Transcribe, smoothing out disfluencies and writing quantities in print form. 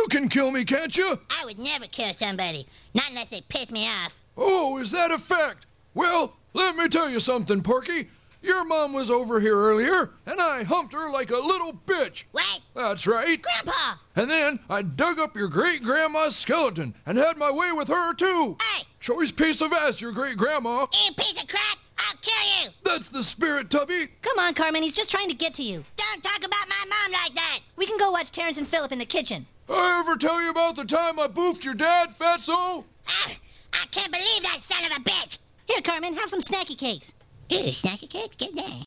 can kill me, can't you? I would never kill somebody, not unless they piss me off. Oh, is that a fact? Well, let me tell you something, Porky. Your mom was over here earlier, and I humped her like a little bitch. What? That's right. Grandpa! And then I dug up your great-grandma's skeleton and had my way with her, too. Hey! Choice piece of ass, your great-grandma. You piece of crap! I'll kill you! That's the spirit, Tubby. Come on, Carmen, he's just trying to get to you. Don't talk about my mom like that! We can go watch Terrence and Philip in the kitchen. I ever tell you about the time I boofed your dad, Fatso? I can't believe that son of a bitch! Here, Carmen, have some snacky cakes. Ew, snacky cakes? Get that.